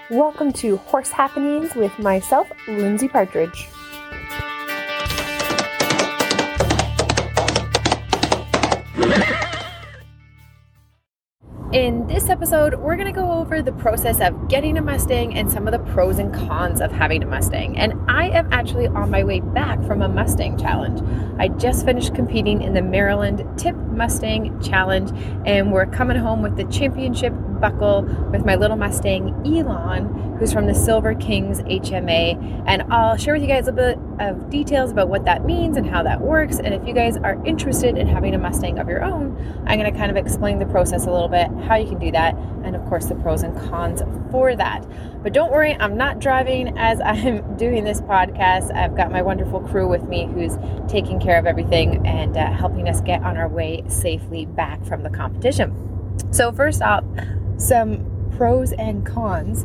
Welcome to Horse Happenings with myself, Lindsay Partridge. In this episode, we're going to go over the process of getting a Mustang and some of the pros and cons of having a Mustang. And I am actually on my way back from a Mustang challenge. I just finished competing in the Maryland Tip Mustang Challenge, and we're coming home with the championship buckle with my little Mustang, Elon, who's from the Silver Kings HMA. And I'll share with you guys a bit of details about what that means and how that works. And if you guys are interested in having a Mustang of your own, I'm going to kind of explain the process a little bit, how you can do that, and of course the pros and cons for that. But don't worry, I'm not driving as I'm doing this podcast. I've got my wonderful crew with me who's taking care of everything and helping us get on our way safely back from the competition. So first off, some pros and cons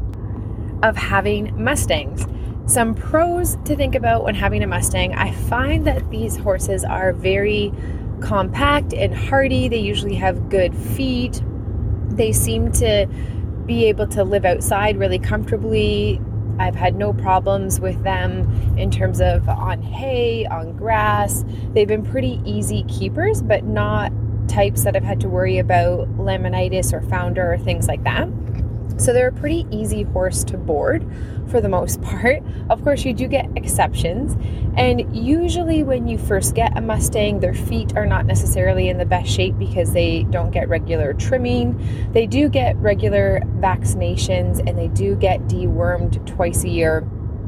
of having Mustangs. Some pros to think about when having a Mustang. I find that these horses are very compact and hardy. They usually have good feet. They seem to be able to live outside really comfortably. I've had no problems with them in terms of on hay, on grass. They've been pretty easy keepers, but not types that I've had to worry about laminitis or founder or things like that. So they're a pretty easy horse to board for the most part. Of course, you do get exceptions. And usually when you first get a Mustang, their feet are not necessarily in the best shape because they don't get regular trimming. They do get regular vaccinations and they do get dewormed twice a year.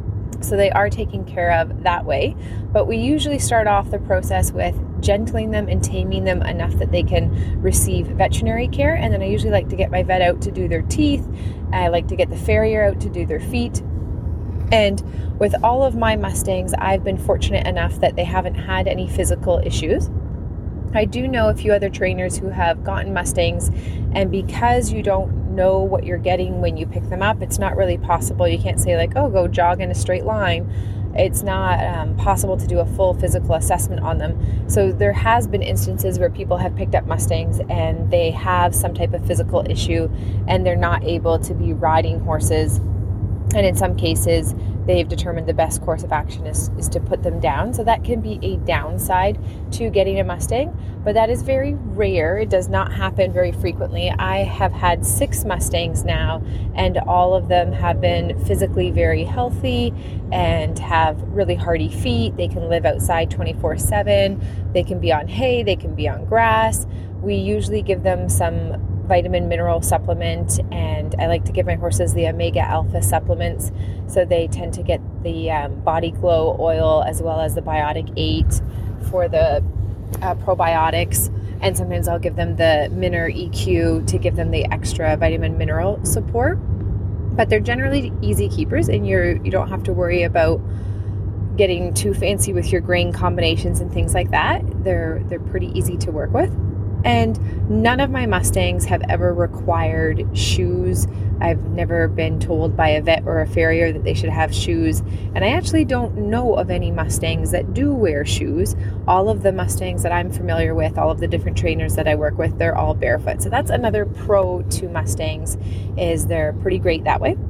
So they are taken care of that way. But we usually start off the process with gentling them and taming them enough that they can receive veterinary care. And then I usually like to get my vet out to do their teeth. I like to get the farrier out to do their feet. And with all of my Mustangs, I've been fortunate enough that they haven't had any physical issues. I do know a few other trainers who have gotten Mustangs, and because you don't know what you're getting when you pick them up, it's not really possible. You can't say like, oh, go jog in a straight line. It's not possible to do a full physical assessment on them. So there has been instances where people have picked up Mustangs and they have some type of physical issue and they're not able to be riding horses. And in some cases, they've determined the best course of action is to put them down. So that can be a downside to getting a Mustang, but that is very rare. It does not happen very frequently. I have had 6 Mustangs now, and all of them have been physically very healthy and have really hardy feet. They can live outside 24/7. They can be on hay. They can be on grass. We usually give them some vitamin mineral supplement, and I like to give my horses the Omega Alpha supplements, so they tend to get the Body Glow oil as well as the Biotic 8 for the probiotics, and sometimes I'll give them the Miner EQ to give them the extra vitamin mineral support. But they're generally easy keepers, and you don't have to worry about getting too fancy with your grain combinations and things like that. They're pretty easy to work with. And none of my Mustangs have ever required shoes. I've never been told by a vet or a farrier that they should have shoes. And I actually don't know of any Mustangs that do wear shoes. All of the Mustangs that I'm familiar with, all of the different trainers that I work with, they're all barefoot. So that's another pro to Mustangs, is they're pretty great that way.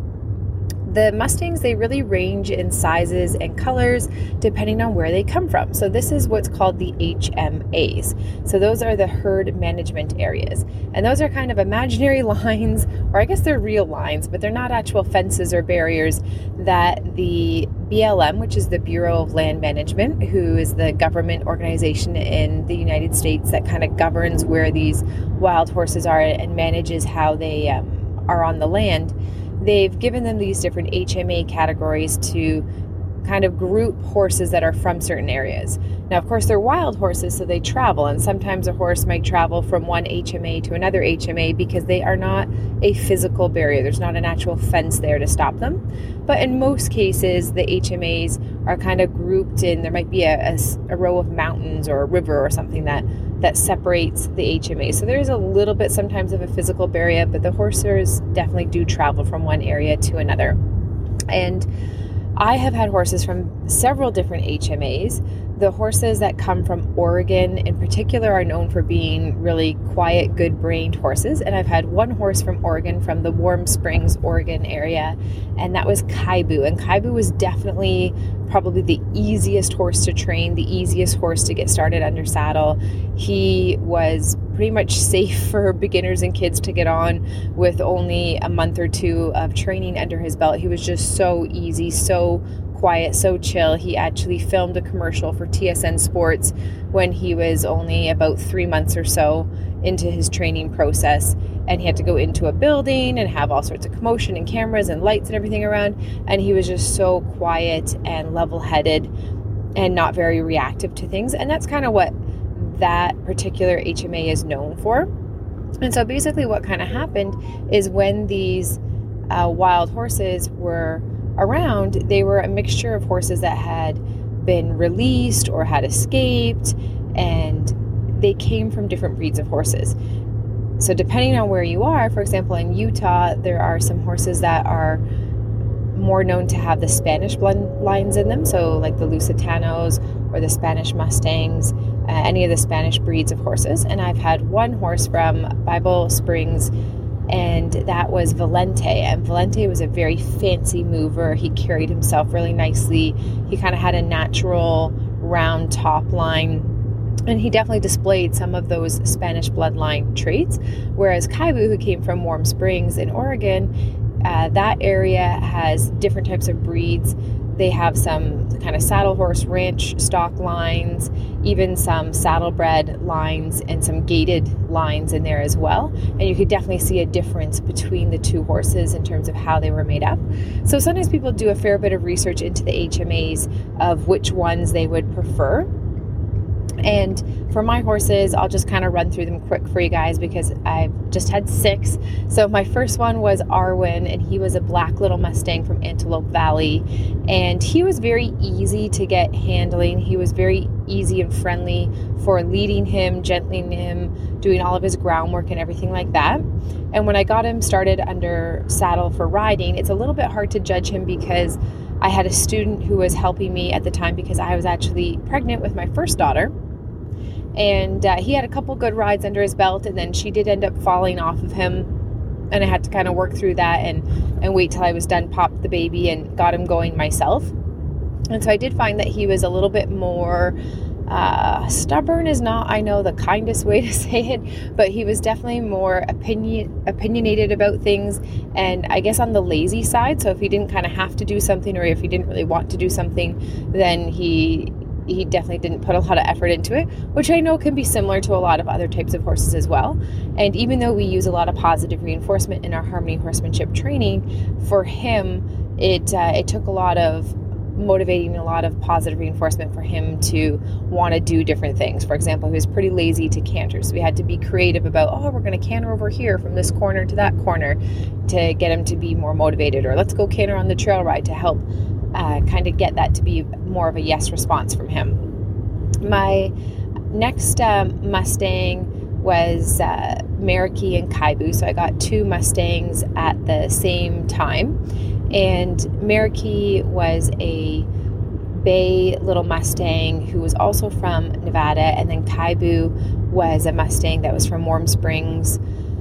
The Mustangs, they really range in sizes and colors depending on where they come from. So this is what's called the HMAs. So those are the herd management areas. And those are kind of imaginary lines, or I guess they're real lines, but they're not actual fences or barriers that the BLM, which is the Bureau of Land Management, who is the government organization in the United States that kind of governs where these wild horses are and manages how they are on the land. They've given them these different HMA categories to kind of group horses that are from certain areas. Now, of course, they're wild horses, so they travel, and sometimes a horse might travel from one HMA to another HMA because they are not a physical barrier. There's not an actual fence there to stop them. But in most cases, the HMAs are kind of grouped in. There might be a row of mountains or a river or something that separates the HMA. So there is a little bit sometimes of a physical barrier, but the horses definitely do travel from one area to another. And I have had horses from several different HMAs the horses that come from Oregon in particular are known for being really quiet, good-brained horses. And I've had one horse from Oregon, from the Warm Springs, Oregon area, and that was Kaibu. And Kaibu was definitely probably the easiest horse to train, the easiest horse to get started under saddle. He was pretty much safe for beginners and kids to get on with only a month or two of training under his belt. He was just so easy, so quiet, so chill. He actually filmed a commercial for TSN Sports when he was only about 3 months or so into his training process, and he had to go into a building and have all sorts of commotion and cameras and lights and everything around, and he was just so quiet and level-headed and not very reactive to things. And that's kind of what that particular HMA is known for. And so basically what kind of happened is when these wild horses were around, they were a mixture of horses that had been released or had escaped, and they came from different breeds of horses. So depending on where you are, for example, in Utah, there are some horses that are more known to have the Spanish bloodlines in them. So like the Lusitanos or the Spanish Mustangs, any of the Spanish breeds of horses. And I've had one horse from Bible Springs, and that was Valente. And Valente was a very fancy mover. He carried himself really nicely. He kind of had a natural round top line, and he definitely displayed some of those Spanish bloodline traits. Whereas Kaibu, who came from Warm Springs in Oregon, that area has different types of breeds. They have some kind of saddle horse ranch stock lines, even some saddlebred lines and some gaited lines in there as well. And you could definitely see a difference between the two horses in terms of how they were made up. So sometimes people do a fair bit of research into the HMAs of which ones they would prefer. And for my horses, I'll just kind of run through them quick for you guys because I've just had 6. So my first one was Arwen, and he was a black little Mustang from Antelope Valley. And he was very easy to get handling. He was very easy and friendly for leading him, gentling him, doing all of his groundwork and everything like that. And when I got him started under saddle for riding, it's a little bit hard to judge him because I had a student who was helping me at the time because I was actually pregnant with my first daughter. And he had a couple good rides under his belt, and then she did end up falling off of him, and I had to kind of work through that and wait till I was done, pop the baby, and got him going myself. And so I did find that he was a little bit more stubborn is not, I know, the kindest way to say it, but he was definitely more opinionated about things, and I guess on the lazy side. So if he didn't kind of have to do something, or if he didn't really want to do something, then he definitely didn't put a lot of effort into it, which I know can be similar to a lot of other types of horses as well. And even though we use a lot of positive reinforcement in our Harmony horsemanship training, for him, it took a lot of motivating, a lot of positive reinforcement for him to want to do different things. For example, he was pretty lazy to canter, so we had to be creative about, we're going to canter over here from this corner to that corner to get him to be more motivated, or let's go canter on the trail ride to help kind of get that to be more of a yes response from him. My next Mustang was Marikki and Kaibu, so I got 2 Mustangs at the same time. And Marikki was a bay little Mustang who was also from Nevada, and then Kaibu was a Mustang that was from Warm Springs,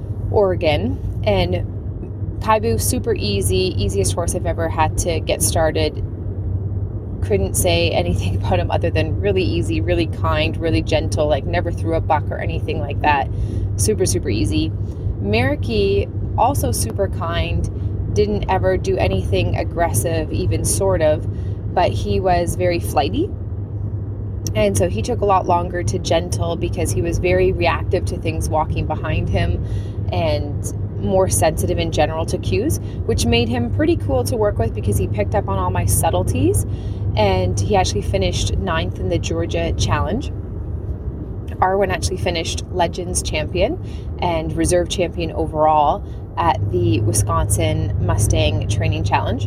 Oregon. And Kaibu, super easiest horse I've ever had to get started. Couldn't say anything about him other than really easy, really kind, really gentle, like never threw a buck or anything like that. Super easy. Marikki, also super kind, didn't ever do anything aggressive, even sort of, but he was very flighty. And so he took a lot longer to gentle because he was very reactive to things walking behind him and more sensitive in general to cues, which made him pretty cool to work with because he picked up on all my subtleties. And he actually finished 9th in the Georgia Challenge. Arwen actually finished Legends champion and reserve champion overall at the Wisconsin Mustang Training Challenge.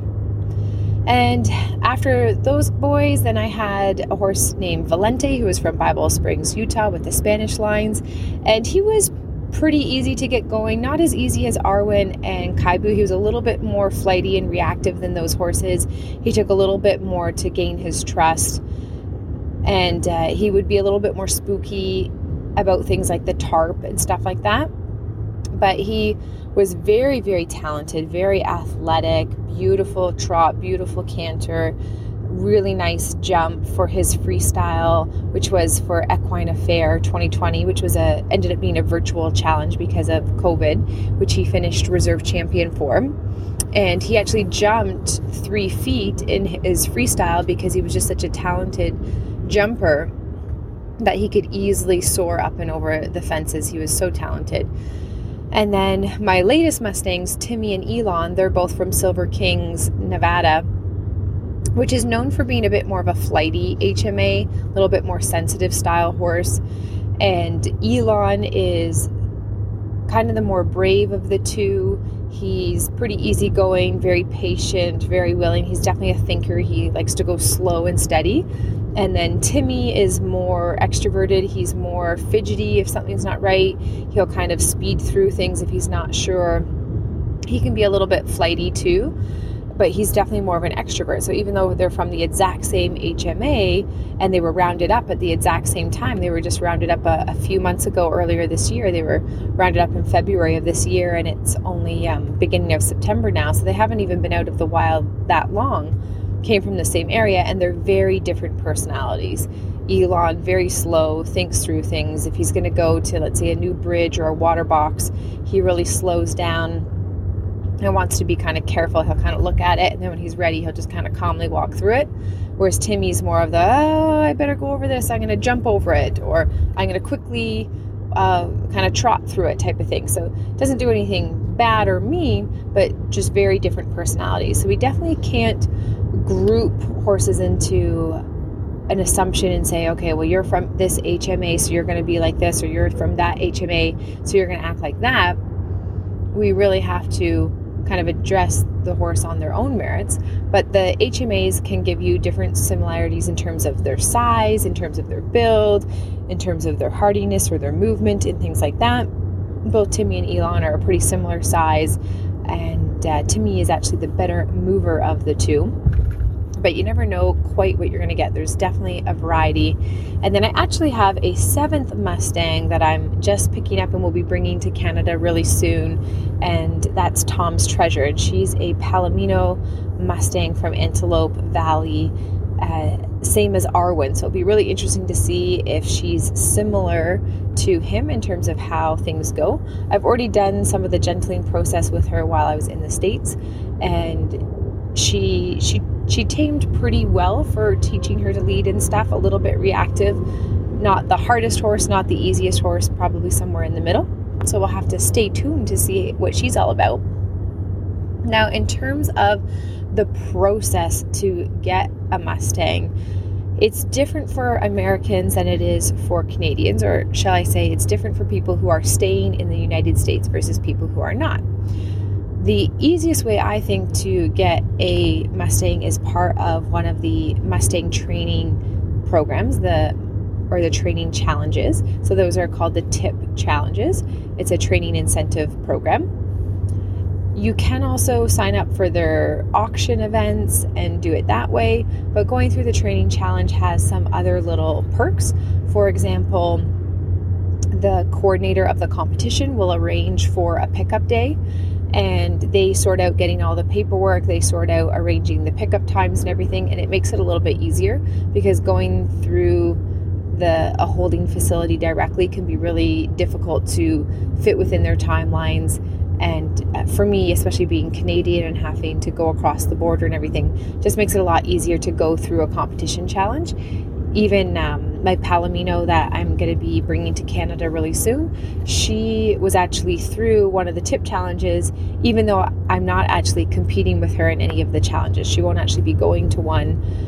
And after those boys, then I had a horse named Valente, who was from Bible Springs, Utah, with the Spanish lines. And he was pretty easy to get going, not as easy as Arwen and Kaibu. He was a little bit more flighty and reactive than those horses. He took a little bit more to gain his trust. And he would be a little bit more spooky about things like the tarp and stuff like that. But he was very, very talented, very athletic, beautiful trot, beautiful canter, really nice jump for his freestyle, which was for Equine Affair 2020, which was ended up being a virtual challenge because of COVID, which he finished reserve champion for. And he actually jumped 3 feet in his freestyle because he was just such a talented jumper that he could easily soar up and over the fences. He was so talented. And then my latest Mustangs, Timmy and Elon, they're both from Silver Kings, Nevada, which is known for being a bit more of a flighty HMA, a little bit more sensitive style horse. And Elon is kind of the more brave of the two. He's pretty easygoing, very patient, very willing. He's definitely a thinker. He likes to go slow and steady. And then Timmy is more extroverted. He's more fidgety. If something's not right, he'll kind of speed through things if he's not sure. He can be a little bit flighty too, but he's definitely more of an extrovert. So even though they're from the exact same HMA and they were rounded up at the exact same time, they were just rounded up a few months ago, earlier this year. They were rounded up in February of this year, and it's only beginning of September now. So they haven't even been out of the wild that long. Came from the same area, and they're very different personalities. Elon, very slow, thinks through things. If he's going to go to, let's say, a new bridge or a water box, he really slows down and wants to be kind of careful. He'll kind of look at it, and then when he's ready, he'll just kind of calmly walk through it. Whereas Timmy's more of the, I better go over this, I'm going to jump over it, or I'm going to quickly kind of trot through it type of thing. So it doesn't do anything bad or mean, but just very different personalities. So we definitely can't group horses into an assumption and say, okay, well, you're from this HMA, so you're going to be like this, or you're from that HMA, so you're going to act like that. We really have to kind of address the horse on their own merits. But the HMAs can give you different similarities in terms of their size, in terms of their build, in terms of their hardiness or their movement and things like that. Both Timmy and Elon are a pretty similar size, and Timmy is actually the better mover of the two. But you never know quite what you're going to get. There's definitely a variety. And then I actually have a 7th Mustang that I'm just picking up and will be bringing to Canada really soon. And that's Tom's Treasure. And she's a Palomino Mustang from Antelope Valley, same as Arwen. So it'll be really interesting to see if she's similar to him in terms of how things go. I've already done some of the gentling process with her while I was in the States, and she tamed pretty well for teaching her to lead and stuff, a little bit reactive. Not the hardest horse, not the easiest horse, probably somewhere in the middle. So we'll have to stay tuned to see what she's all about. Now, in terms of the process to get a Mustang, it's different for Americans than it is for Canadians, or shall I say it's different for people who are staying in the United States versus people who are not. The easiest way, I think, to get a Mustang is part of one of the Mustang training programs, the training challenges. So those are called the TIP challenges. It's a training incentive program. You can also sign up for their auction events and do it that way, but going through the training challenge has some other little perks. For example, the coordinator of the competition will arrange for a pickup day, and they sort out getting all the paperwork, they sort out arranging the pickup times and everything, and it makes it a little bit easier, because going through a holding facility directly can be really difficult to fit within their timelines. And for me, especially being Canadian and having to go across the border and everything, just makes it a lot easier to go through a competition challenge. Even my Palomino that I'm going to be bringing to Canada really soon, she was actually through one of the TIP challenges, even though I'm not actually competing with her in any of the challenges. She won't actually be going to one.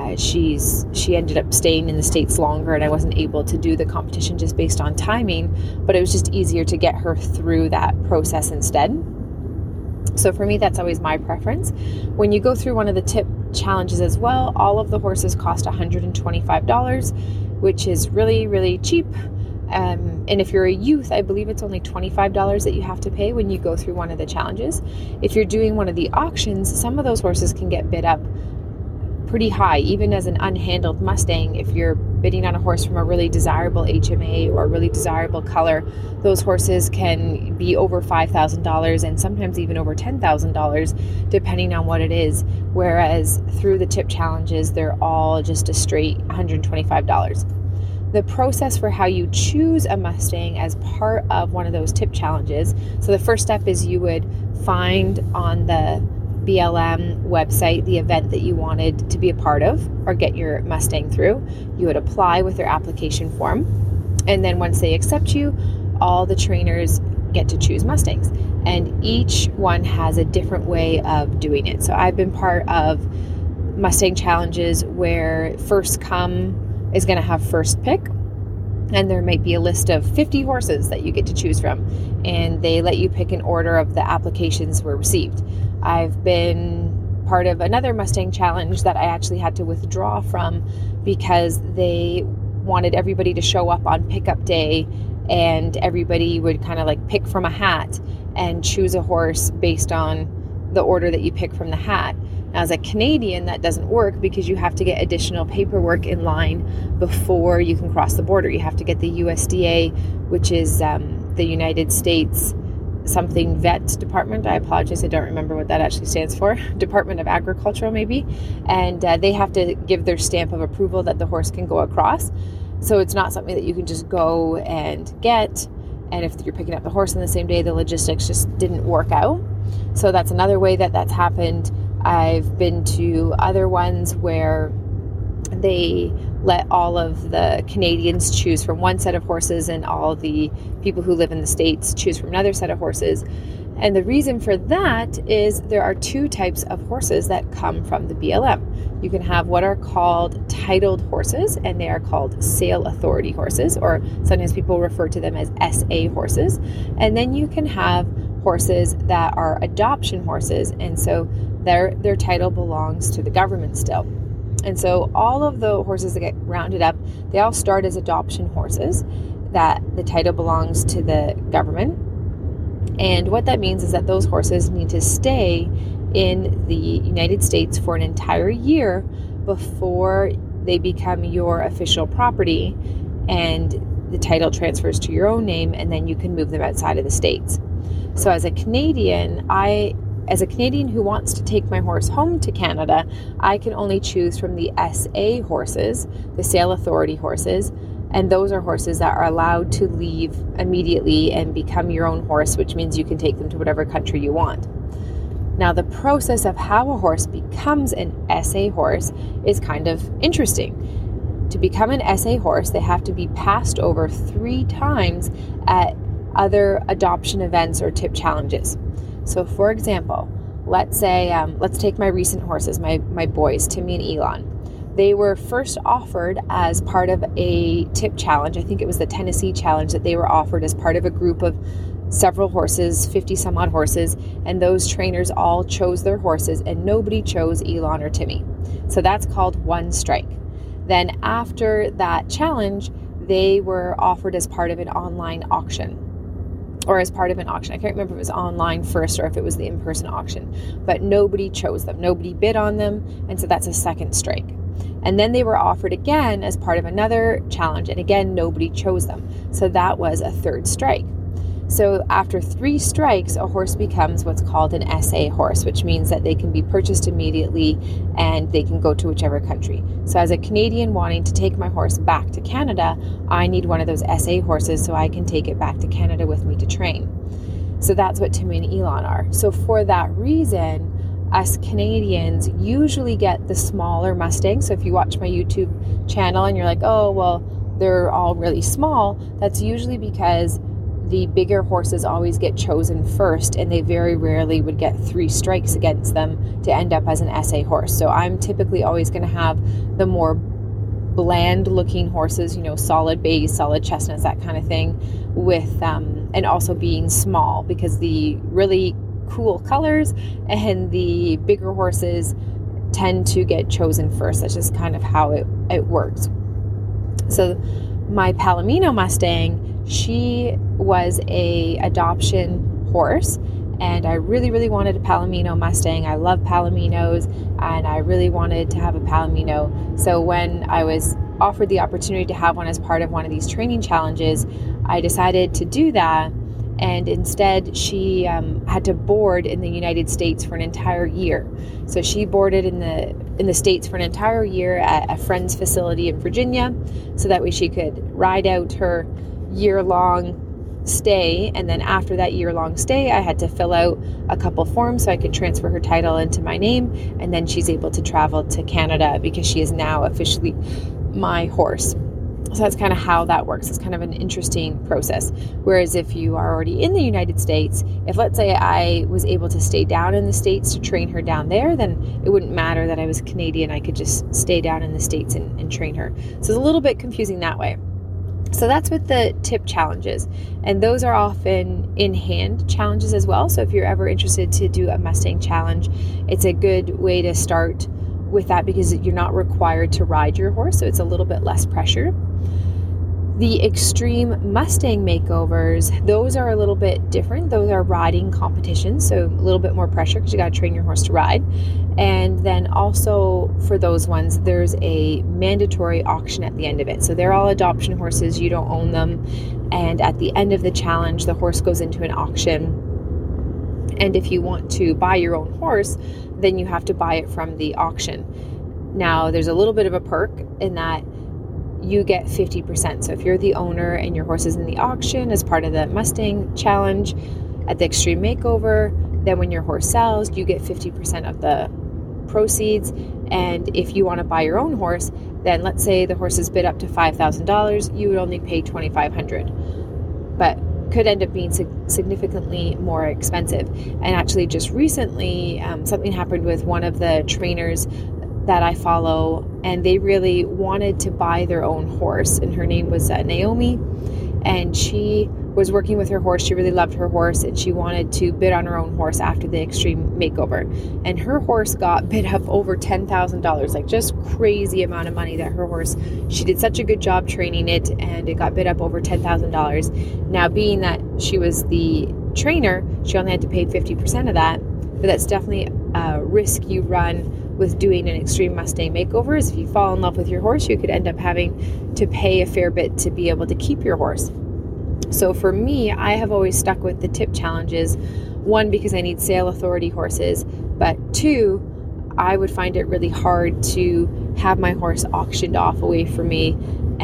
She ended up staying in the States longer, and I wasn't able to do the competition just based on timing, but it was just easier to get her through that process instead. So for me, that's always my preference. When you go through one of the TIP challenges as well, all of the horses cost $125, which is really, really cheap. And if you're a youth, I believe it's only $25 that you have to pay when you go through one of the challenges. If you're doing one of the auctions, some of those horses can get bid up pretty high, even as an unhandled Mustang. If you're bidding on a horse from a really desirable HMA or a really desirable color, those horses can be over $5,000 and sometimes even over $10,000 depending on what it is. Whereas through the tip challenges, they're all just a straight $125. The process for how you choose a Mustang as part of one of those tip challenges. So the first step is you would find on the BLM website the event that you wanted to be a part of or get your Mustang through. You would apply with their application form. And then once they accept you, all the trainers get to choose Mustangs. And each one has a different way of doing it. So I've been part of Mustang challenges where first come is going to have first pick, and there might be a list of 50 horses that you get to choose from, and they let you pick in order of the applications were received. I've been part of another Mustang challenge that I actually had to withdraw from because they wanted everybody to show up on pickup day, and everybody would kind of like pick from a hat and choose a horse based on the order that you pick from the hat. Now, as a Canadian, that doesn't work because you have to get additional paperwork in line before you can cross the border. You have to get the USDA, which is the United States something vet department. I apologize, I don't remember what that actually stands for. Department of Agriculture, maybe. And they have to give their stamp of approval that the horse can go across. So it's not something that you can just go and get. And if you're picking up the horse on the same day, the logistics just didn't work out. So that's another way that that's happened. I've been to other ones where they let all of the Canadians choose from one set of horses and all the people who live in the States choose from another set of horses. And the reason for that is there are two types of horses that come from the BLM. You can have what are called titled horses, and they are called sale authority horses, or sometimes people refer to them as SA horses. And then you can have horses that are adoption horses, and so their title belongs to the government still. And so all of the horses that get rounded up, they all start as adoption horses, that the title belongs to the government. And what that means is that those horses need to stay in the United States for an entire year before they become your official property and the title transfers to your own name, and then you can move them outside of the States. So as a Canadian who wants to take my horse home to Canada, I can only choose from the SA horses, the sale authority horses, and those are horses that are allowed to leave immediately and become your own horse, which means you can take them to whatever country you want. Now, the process of how a horse becomes an SA horse is kind of interesting. To become an SA horse, they have to be passed over 3 times at other adoption events or tip challenges. So for example, let's take my recent horses, my boys, Timmy and Elon. They were first offered as part of a tip challenge. I think it was the Tennessee challenge that they were offered as part of a group of several horses, 50 some odd horses, and those trainers all chose their horses and nobody chose Elon or Timmy. So that's called one strike. Then after that challenge, they were offered as part of an online auction. Or as part of an auction. I can't remember if it was online first or if it was the in-person auction. But nobody chose them. Nobody bid on them. And so that's a second strike. And then they were offered again as part of another challenge. And again, nobody chose them. So that was a third strike. So after 3 strikes, a horse becomes what's called an SA horse, which means that they can be purchased immediately and they can go to whichever country. So as a Canadian wanting to take my horse back to Canada, I need one of those SA horses so I can take it back to Canada with me to train. So that's what Timmy and Elon are. So for that reason, us Canadians usually get the smaller Mustangs. So if you watch my YouTube channel and you're like, oh, well, they're all really small, that's usually because the bigger horses always get chosen first, and they very rarely would get 3 strikes against them to end up as an SA horse. So I'm typically always going to have the more bland looking horses, solid bays, solid chestnuts, that kind of thing, with and also being small, because the really cool colors and the bigger horses tend to get chosen first. That's just kind of how it works. So my Palomino Mustang, she was a adoption horse, and I really, really wanted a Palomino Mustang. I love Palominos, and I really wanted to have a Palomino. So when I was offered the opportunity to have one as part of one of these training challenges, I decided to do that. And instead, she had to board in the United States for an entire year. So she boarded in the States for an entire year at a friend's facility in Virginia, so that way she could ride out her year-long stay. And then after that year-long stay, I had to fill out a couple forms so I could transfer her title into my name. And then she's able to travel to Canada because she is now officially my horse. So that's kind of how that works. It's kind of an interesting process. Whereas if you are already in the United States, if let's say I was able to stay down in the States to train her down there, then it wouldn't matter that I was Canadian. I could just stay down in the States and train her. So it's a little bit confusing that way. So that's with the tip challenges. And those are often in-hand challenges as well. So if you're ever interested to do a Mustang challenge, it's a good way to start with that because you're not required to ride your horse. So it's a little bit less pressure. The extreme Mustang makeovers, those are a little bit different. Those are riding competitions, so a little bit more pressure because you got to train your horse to ride. And then also for those ones, there's a mandatory auction at the end of it. So they're all adoption horses, you don't own them. And at the end of the challenge, the horse goes into an auction. And if you want to buy your own horse, then you have to buy it from the auction. Now, there's a little bit of a perk in that you get 50%. So if you're the owner and your horse is in the auction as part of the Mustang challenge at the Extreme Makeover, then when your horse sells, you get 50% of the proceeds. And if you want to buy your own horse, then let's say the horse is bid up to $5,000, you would only pay $2,500, but could end up being significantly more expensive. And actually just recently, something happened with one of the trainers that I follow, and they really wanted to buy their own horse, and her name was Naomi, and she was working with her horse. She really loved her horse, and she wanted to bid on her own horse after the Extreme Makeover, and her horse got bid up over $10,000, like just crazy amount of money that her horse, she did such a good job training it, and it got bid up over $10,000. Now, being that she was the trainer, she only had to pay 50% of that, but that's definitely a risk you run with doing an Extreme Mustang Makeover. Is if you fall in love with your horse, you could end up having to pay a fair bit to be able to keep your horse. So for me, I have always stuck with the tip challenges. One, because I need sale authority horses, but two, I would find it really hard to have my horse auctioned off away from me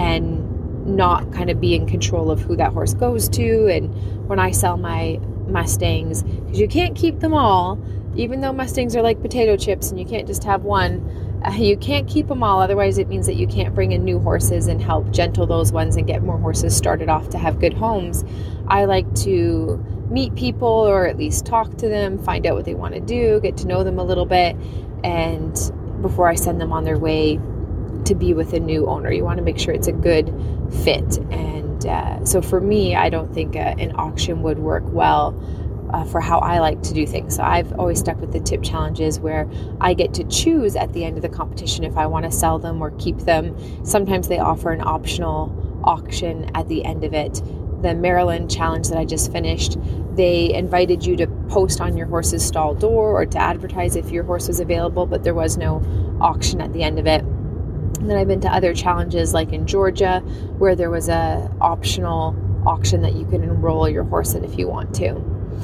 and not kind of be in control of who that horse goes to. And when I sell my Mustangs, because you can't keep them all, even though Mustangs are like potato chips and you can't just have one, you can't keep them all. Otherwise, it means that you can't bring in new horses and help gentle those ones and get more horses started off to have good homes. I like to meet people, or at least talk to them, find out what they want to do, get to know them a little bit, and before I send them on their way to be with a new owner. You want to make sure it's a good fit. And so for me, I don't think an auction would work well for how I like to do things. So I've always stuck with the tip challenges where I get to choose at the end of the competition if I want to sell them or keep them. Sometimes they offer an optional auction at the end of it. The Maryland challenge that I just finished, they invited you to post on your horse's stall door or to advertise if your horse was available, but there was no auction at the end of it. And then I've been to other challenges like in Georgia where there was a optional auction that you can enroll your horse in if you want to.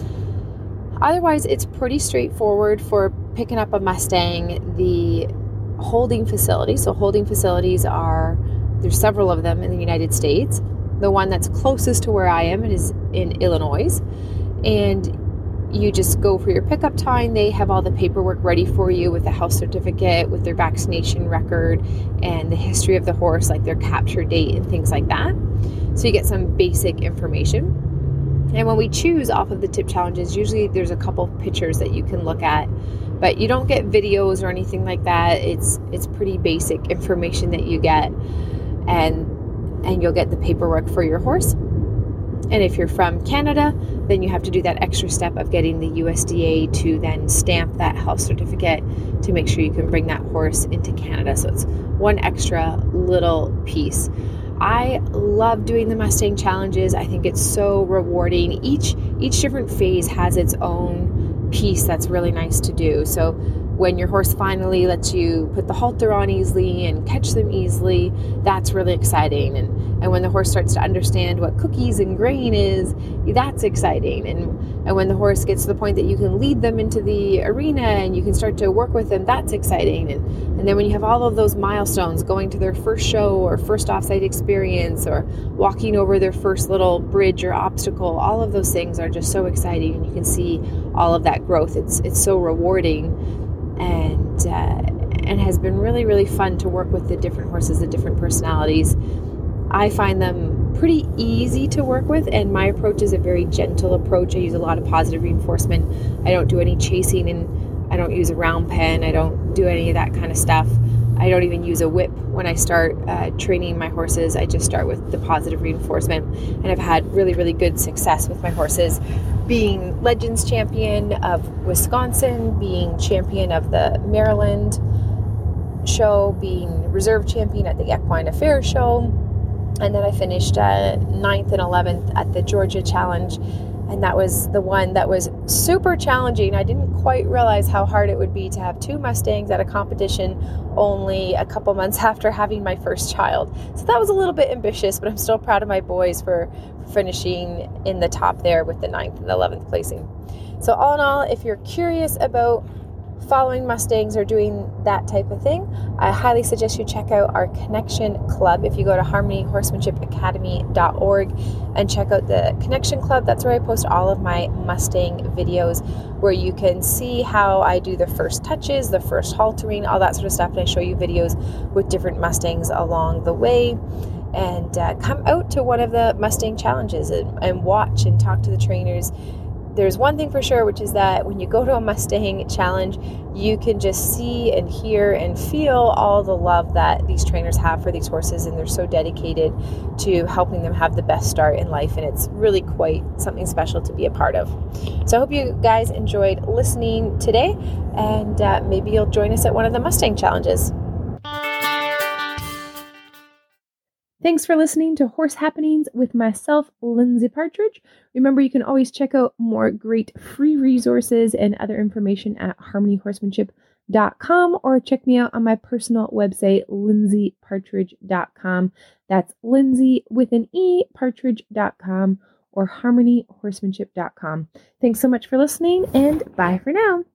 Otherwise, it's pretty straightforward for picking up a Mustang. The holding facility, so holding facilities there's several of them in the United States. The one that's closest to where I am is in Illinois, and you just go for your pickup time. They have all the paperwork ready for you with the health certificate, with their vaccination record, and the history of the horse, like their capture date and things like that. So you get some basic information. And when we choose off of the tip challenges, usually there's a couple pictures that you can look at, but you don't get videos or anything like that. It's pretty basic information that you get, and you'll get the paperwork for your horse. And if you're from Canada, then you have to do that extra step of getting the USDA to then stamp that health certificate to make sure you can bring that horse into Canada. So it's one extra little piece. I love doing the Mustang challenges. I think it's so rewarding. Each different phase has its own piece that's really nice to do. So when your horse finally lets you put the halter on easily and catch them easily, that's really exciting. And when the horse starts to understand what cookies and grain is, that's exciting. And when the horse gets to the point that you can lead them into the arena and you can start to work with them, that's exciting. And then when you have all of those milestones, going to their first show or first offsite experience or walking over their first little bridge or obstacle, all of those things are just so exciting. And you can see all of that growth. It's so rewarding. And has been really, really fun to work with the different horses, the different personalities. I find them pretty easy to work with, and my approach is a very gentle approach. I use a lot of positive reinforcement. I don't do any chasing, and I don't use a round pen. I don't do any of that kind of stuff. I don't even use a whip when I start training my horses. I just start with the positive reinforcement, and I've had really, really good success with my horses. Being Legends Champion of Wisconsin, being champion of the Maryland show, being reserve champion at the Equine Affairs show, and then I finished 9th and 11th at the Georgia Challenge, and that was the one that was super challenging. I didn't quite realize how hard it would be to have 2 Mustangs at a competition only a couple months after having my first child. So that was a little bit ambitious, but I'm still proud of my boys for finishing in the top there with the 9th and the 11th placing. So all in all, if you're curious about following Mustangs or doing that type of thing, I highly suggest you check out our Connection Club. If you go to harmonyhorsemanshipacademy.org and check out the Connection Club, that's where I post all of my Mustang videos, where you can see how I do the first touches, the first haltering, all that sort of stuff, and I show you videos with different Mustangs along the way. And come out to one of the Mustang challenges and watch and talk to the trainers. There's one thing for sure, which is that when you go to a Mustang challenge, you can just see and hear and feel all the love that these trainers have for these horses, and they're so dedicated to helping them have the best start in life, and it's really quite something special to be a part of. So I hope you guys enjoyed listening today, and maybe you'll join us at one of the Mustang challenges. Thanks for listening to Horse Happenings with myself, Lindsay Partridge. Remember, you can always check out more great free resources and other information at harmonyhorsemanship.com, or check me out on my personal website, lindsaypartridge.com. That's Lindsay with an E, partridge.com, or harmonyhorsemanship.com. Thanks so much for listening, and bye for now.